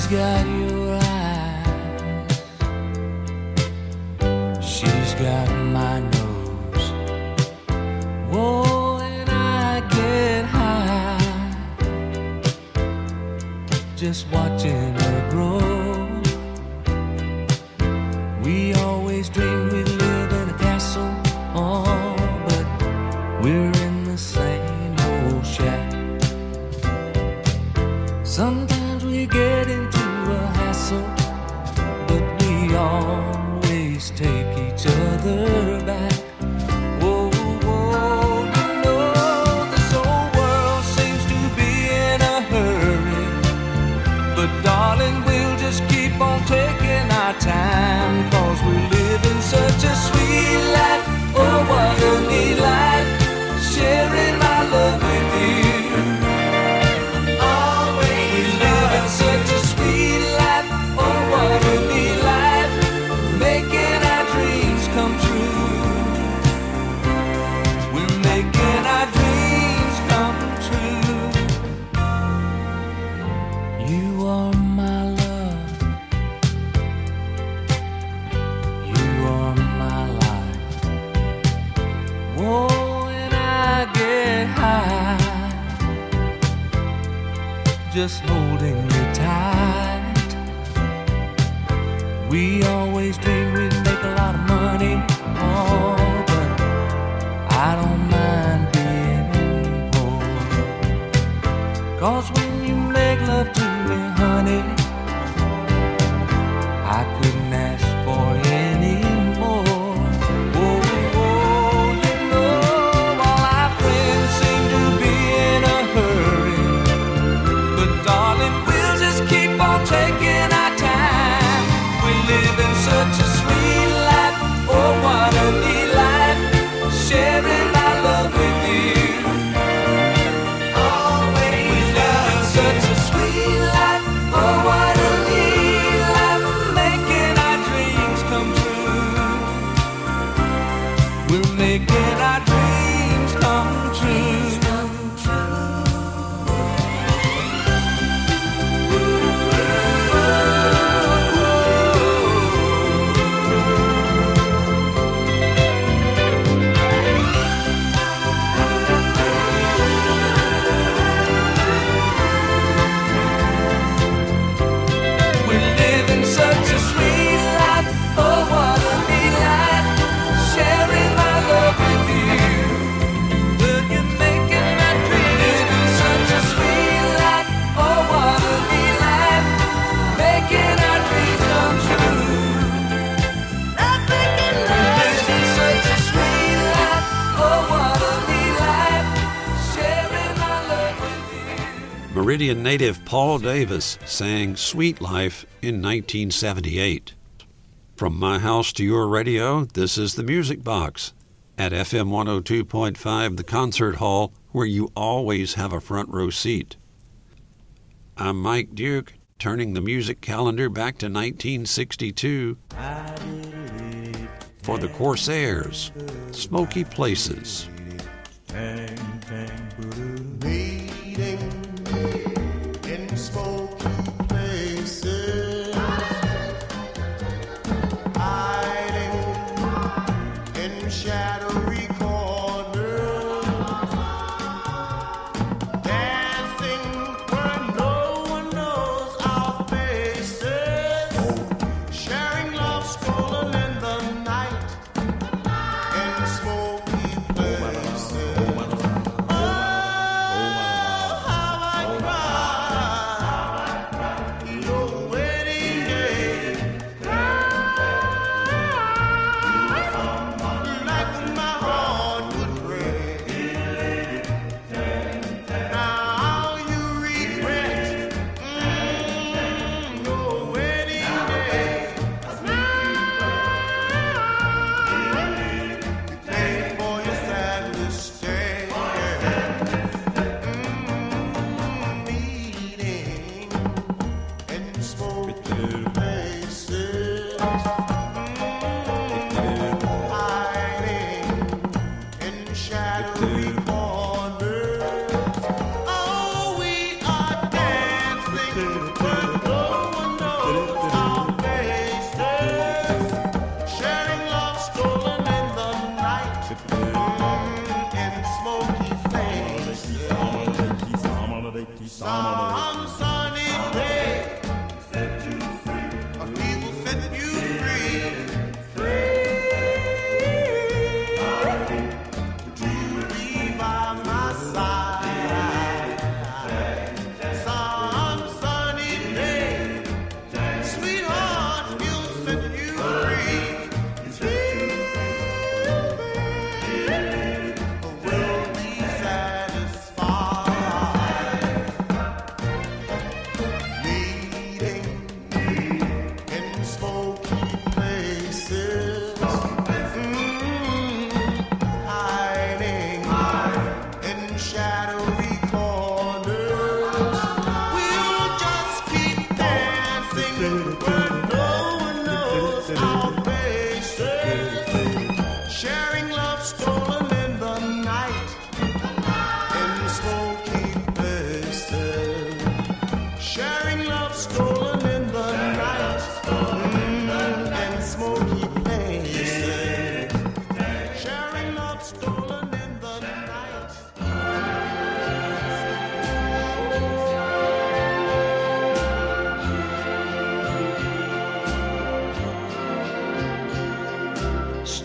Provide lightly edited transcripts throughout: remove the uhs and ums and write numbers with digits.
got your eyes, she's got my nose. Whoa, and I get high just watching her grow. We always dreamed we'd live in a castle, oh, but we're in the same old shack. Sometimes we get into a hassle, but we always take each other back. Whoa, whoa, you know this whole world seems to be in a hurry, but darling, we'll just keep on taking our time, 'cause we're living such a sweet life. Oh, what a neat life, sharing my love with you. Such a sweet life, oh what a neat life, making our dreams come true. We're making our dreams come true. You are my love, you are my life. Whoa, and I get high just holding you tight. We always dreamed we'd make a lot of money, oh, but I don't mind being poor. 'Cause when you make love to me, honey, I couldn't ask for any more. Whoa, whoa, you know all our friends seem to be in a hurry, but darling, we'll just keep on taking our time. We're living such a sweet life, oh what a neat life, sharing my love with you. Always we're living such a sweet life, oh what a neat life, making our dreams come true. We're making our dreams come true. Meridian native Paul Davis sang Sweet Life in 1978. From my house to your radio, this is the Music Box at FM 102.5, the concert hall where you always have a front row seat. I'm Mike Duke, turning the music calendar back to 1962 for the Corsairs, Smoky Places. In smoky places, hiding in shadowy corners, dancing where no one knows our faces, sharing love stolen in the night, in smoky places. Like my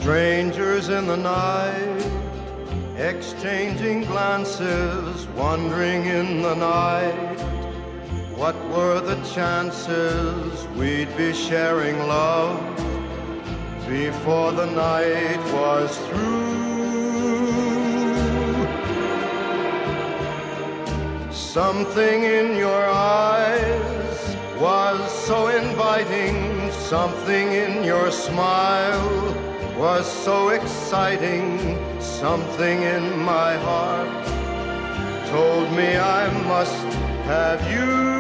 Strangers in the night, exchanging glances, wandering in the night. What were the chances we'd be sharing love before the night was through? Something in your eyes was so inviting, something in your smile was so exciting, something in my heart told me I must have you.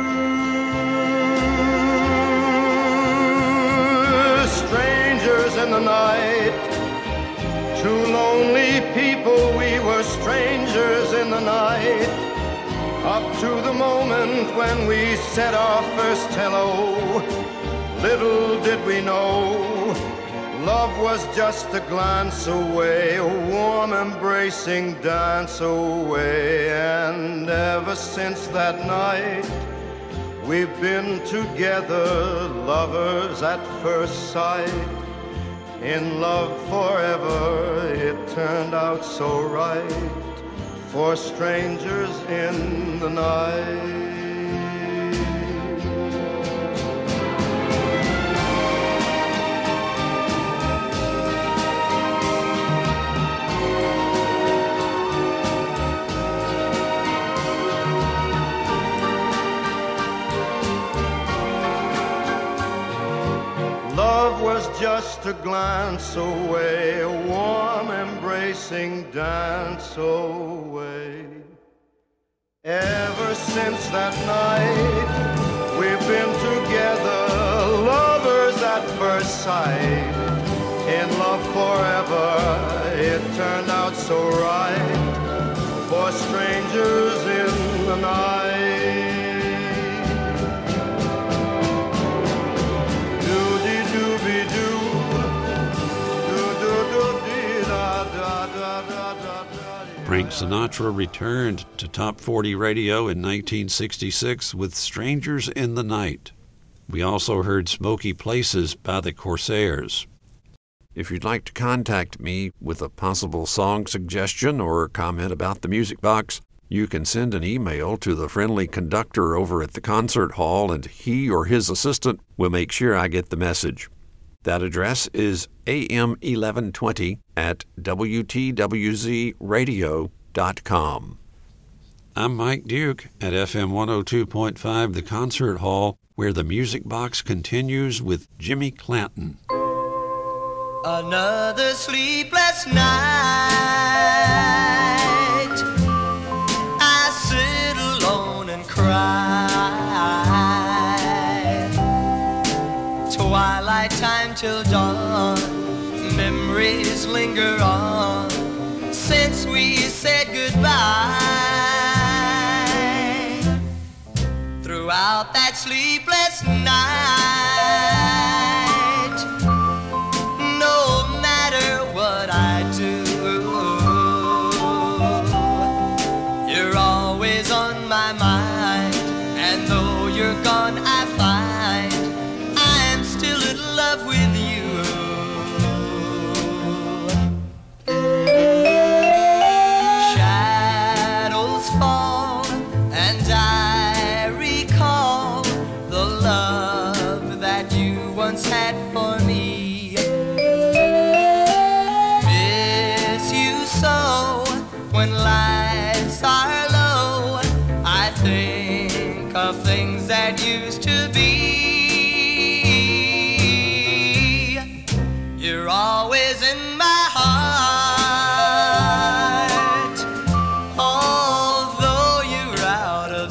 Strangers in the night, two lonely people, we were strangers in the night, up to the moment when we said our first hello. Little did we know, love was just a glance away, a warm embracing dance away. And ever since that night, we've been together, lovers at first sight. In love forever, it turned out so right, for strangers in the night. Love was just a glance away, a warm embracing dance away. Ever since that night, we've been together, lovers at first sight. In love forever, it turned out so right, for strangers in the night. Frank Sinatra returned to Top 40 radio in 1966 with Strangers in the Night. We also heard Smoky Places by the Corsairs. If you'd like to contact me with a possible song suggestion or comment about the Music Box, you can send an email to the friendly conductor over at the concert hall, and he or his assistant will make sure I get the message. That address is am1120@wtwzradio.com. I'm Mike Duke at FM 102.5, the Concert Hall, where the Music Box continues with Jimmy Clanton. Another sleepless night, I sit alone and cry. Twilight time till dawn, memories linger on since we said goodbye. Throughout that sleepless night, no matter what I do, you're always on my mind, and though you're gone I find I'm still in love with you. Shadows fall and I recall the love that you once had for me. Miss you so when lights are low, I think of things that used to be. You're always in my heart, although you're out of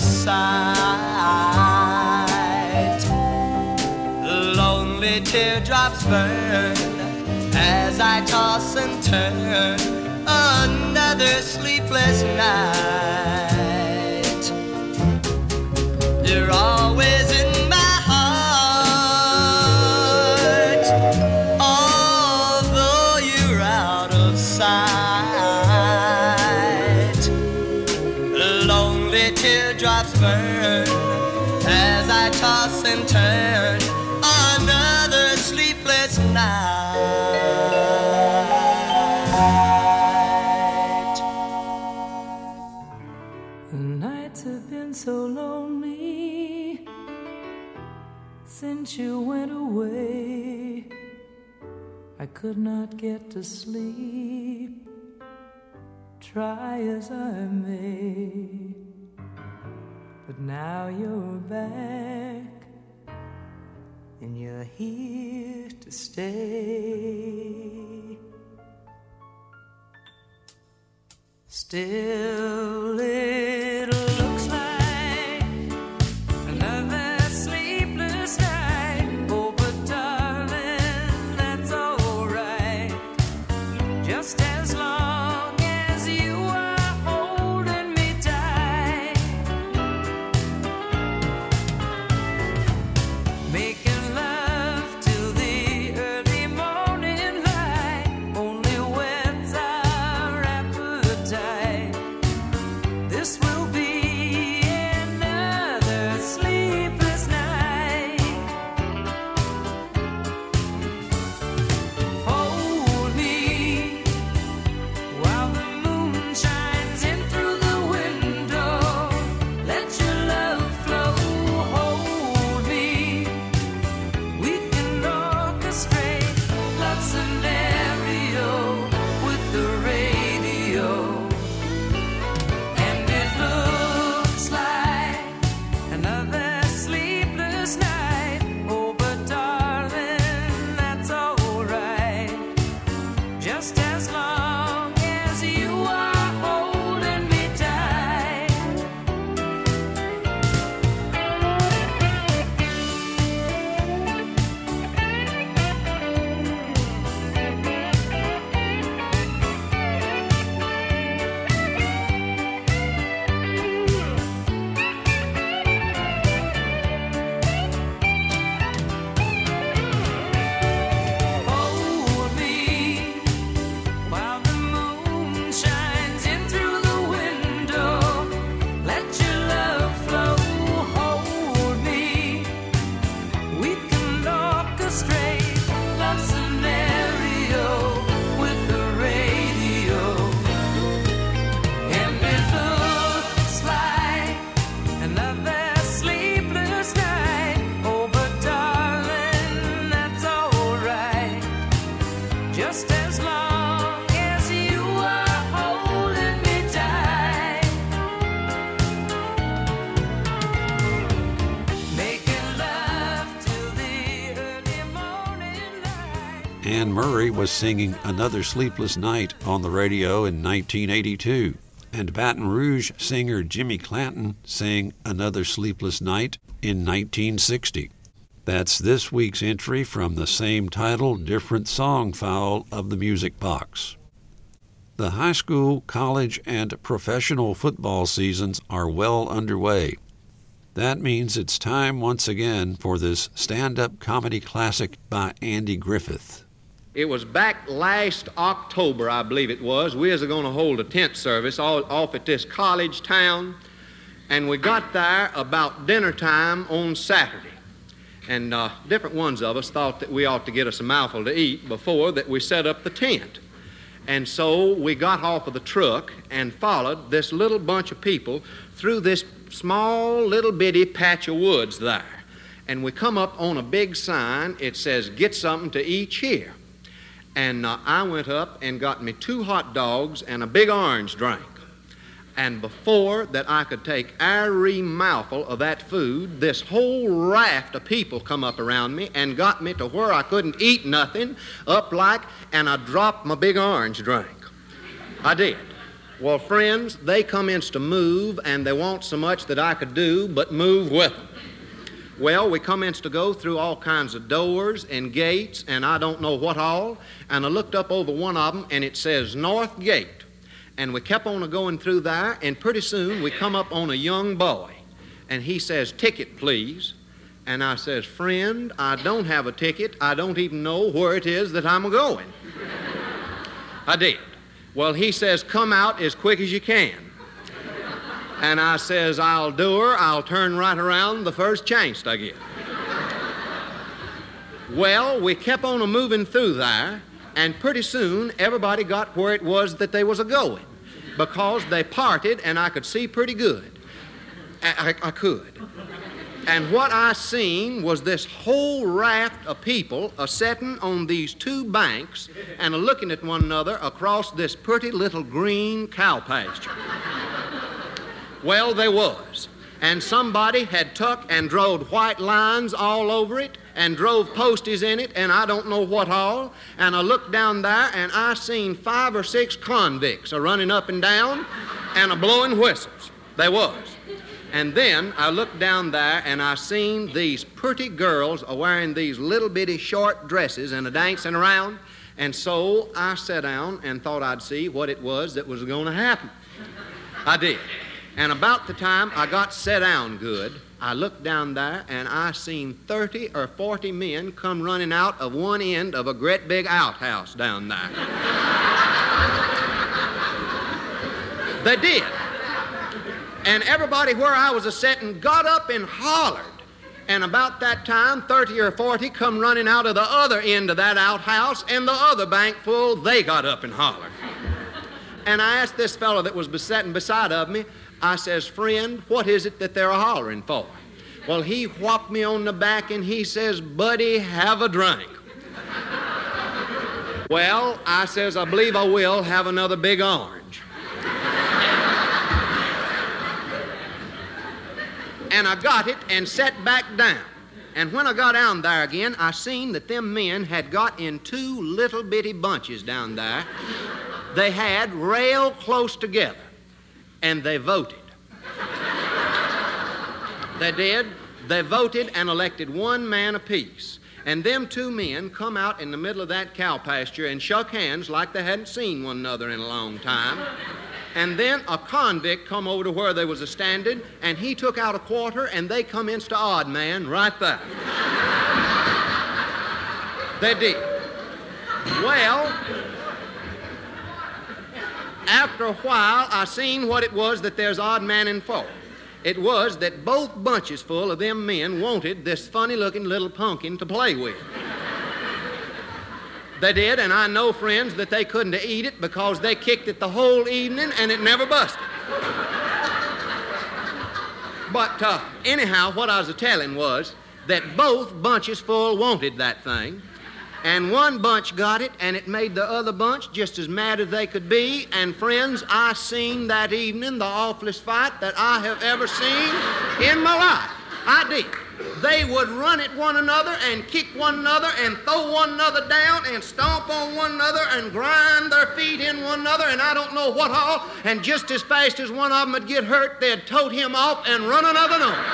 sight. Lonely teardrops burn as I toss and turn, another sleepless night. You're always in my heart, although you're out of sight. Lonely teardrops burn as I toss and turn, another sleepless night. could not get to sleep, try as I may. But now you're back, and you're here to stay. Still it looks like another sleepless night. Oh, but darling, that's all right. Just as long as you are holding me tight. Making love till the early morning light only whets our appetite. This will be another sleepless night. Hold me while the moon shines in through the window. Let your love flow. Hold me. We can orchestrate love scenario with the radio. And it looks like another sleepless night. Oh, but darling, that's all right. Just as long as you are holding me tight. Hold me while the moon shines in through the window. Let your love flow. Hold me. We can orchestrate love scenario with the radio. And it looks like another sleepless night. Oh, but darling, that's all right. Just as long as you are holding me tight. Making love till the early morning light. Anne Murray was singing Another Sleepless Night on the radio in 1982, and Baton Rouge singer Jimmy Clanton sang Another Sleepless Night in 1960. That's this week's entry from the same title, different song file of the Music Box. The high school, college, and professional football seasons are well underway. That means it's time once again for this stand-up comedy classic by Andy Griffith. It was back last October, I believe it was. We was going to hold a tent service off at this college town, and we got there about dinner time on Saturday. And different ones of us thought that we ought to get us a mouthful to eat before that we set up the tent. And so we got off of the truck and followed this little bunch of people through this small little bitty patch of woods there. And we come up on a big sign. It says, "Get something to eat here." And I went up and got me 2 hot dogs and a big orange drink. And before that I could take every mouthful of that food, this whole raft of people come up around me and got me to where I couldn't eat nothing, and I dropped my big orange drink. I did. Well, friends, they commenced to move, and they want so much that I could do but move with them. Well, we commenced to go through all kinds of doors and gates, and I don't know what all, and I looked up over one of them, and it says North Gate. And we kept on going through there, and pretty soon we come up on a young boy. And he says, "Ticket, please." And I says, "Friend, I don't have a ticket. I don't even know where it is that I'm going." I did. Well, he says, "Come out as quick as you can." And I says, "I'll do her. I'll turn right around the first chance I get." Well, we kept on moving through there, and pretty soon everybody got where it was that they was a-going, because they parted and I could see pretty good. I could. And what I seen was this whole raft of people a-setting on these two banks and a-looking at one another across this pretty little green cow pasture. Well, they was. And somebody had took and drove white lines all over it and drove posties in it and I don't know what all. And I looked down there and I seen 5 or 6 convicts a-running up and down and a-blowing whistles. They was. And then I looked down there and I seen these pretty girls a-wearing these little bitty short dresses and a-dancing around. And so I sat down and thought I'd see what it was that was going to happen. I did. And about the time I got set down good, I looked down there and I seen 30 or 40 men come running out of one end of a great big outhouse down there. They did. And everybody where I was a-setting got up and hollered. And about that time, 30 or 40 come running out of the other end of that outhouse, and the other bank full, they got up and hollered. And I asked this fellow that was sitting beside of me, I says, friend, what is it that they're hollering for? Well, he whopped me on the back and he says, buddy, have a drink. Well, I says, I believe I will have another big orange. And I got it and sat back down. And when I got down there again, I seen that them men had got in 2 little bitty bunches down there. They had rail close together. And they voted. They did. They voted and elected one man apiece. And them 2 men come out in the middle of that cow pasture and shook hands like they hadn't seen one another in a long time. And then a convict come over to where they was a-standing, and he took out a quarter, and they come insta odd man right there. They did. Well, after a while, I seen what it was that there's odd man in for. It was that both bunches full of them men wanted this funny-looking little pumpkin to play with. They did, and I know, friends, that they couldn't eat it because they kicked it the whole evening and it never busted. But anyhow, what I was a-telling was that both bunches full wanted that thing, and one bunch got it, and it made the other bunch just as mad as they could be. And friends, I seen that evening the awfulest fight that I have ever seen in my life. I did. They would run at one another and kick one another and throw one another down and stomp on one another and grind their feet in one another and I don't know what all. And just as fast as one of them would get hurt, they'd tote him off and run another on.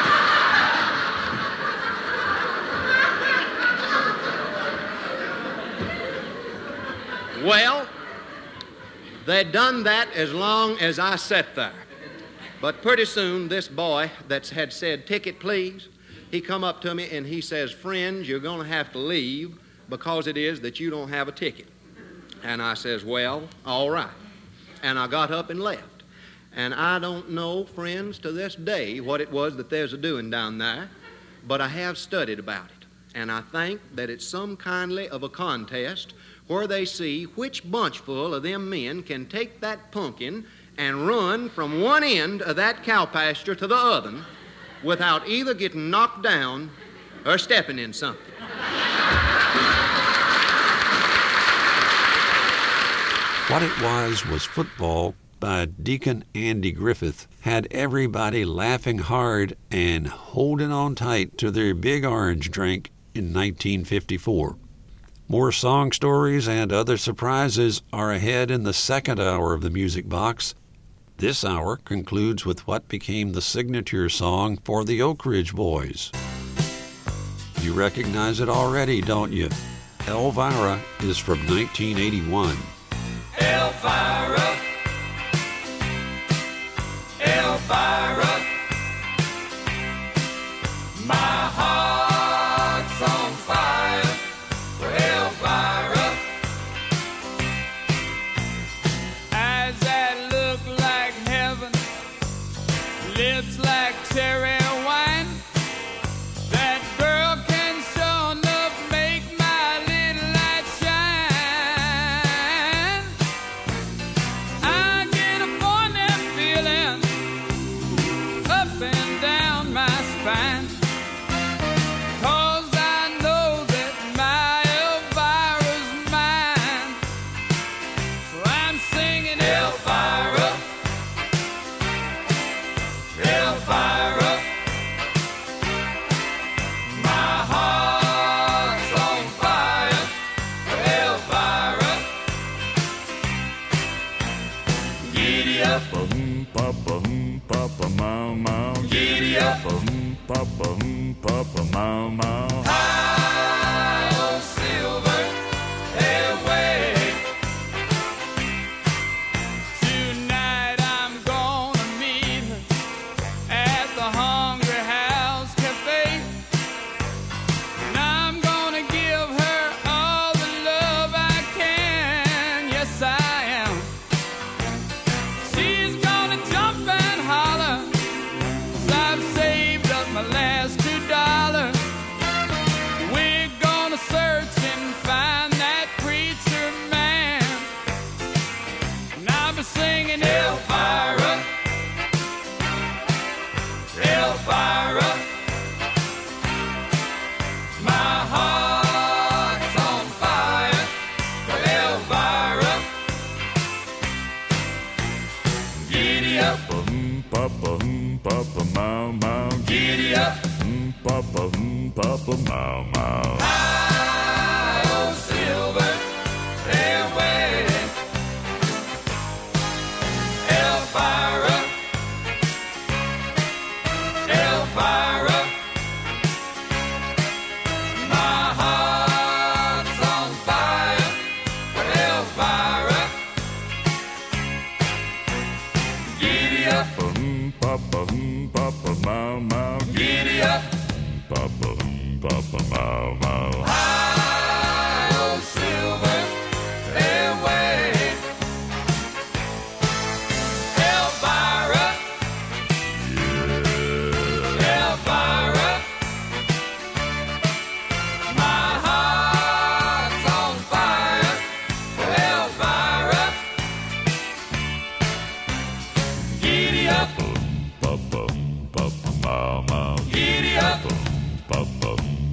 Well, they'd done that as long as I sat there. But pretty soon, this boy that had said, ticket please, he come up to me and he says, friends, you're going to have to leave because it is that you don't have a ticket. And I says, well, all right. And I got up and left. And I don't know, friends, to this day what it was that there's a-doing down there, but I have studied about it. And I think that it's some kindly of a contest where they see which bunchful of them men can take that pumpkin and run from one end of that cow pasture to the other without either getting knocked down or stepping in something. What it was football by Deacon Andy Griffith had everybody laughing hard and holding on tight to their big orange drink in 1954. More song stories and other surprises are ahead in the second hour of the Music Box. This hour concludes with what became the signature song for the Oak Ridge Boys. You recognize it already, don't you? Elvira is from 1981. Elvira, Elvira, my heart's on fire for Elvira. Eyes that look like heaven, lips like cherry wine. That girl can sure enough make my little light shine. I get a funny feeling up, papa, papa, mama. Giddy up, papa, papa, mama. High on silver airway. Tonight I'm gonna meet her at the Hungry House Cafe, and I'm gonna give her all the love I can. Yes, I am. She's gonna jump and holler, 'cause I've saved up my last $2. We're gonna search and find that preacher man, and I'll be singing Elvira, Elvira. My heart's on fire for Elvira. Giddy up, papa, papa, mama. Giddy up, papa, papa, mama. High on silver airway. Elvira, Elvira. My heart's on fire for Elvira. Giddy up, papa, papa, mama. Giddy up, papa, papa, mama. High on silver airway. Elvira, Elvira. My heart's on fire for Elvira. Giddy up, papa, papa, mama. Giddy up, papa,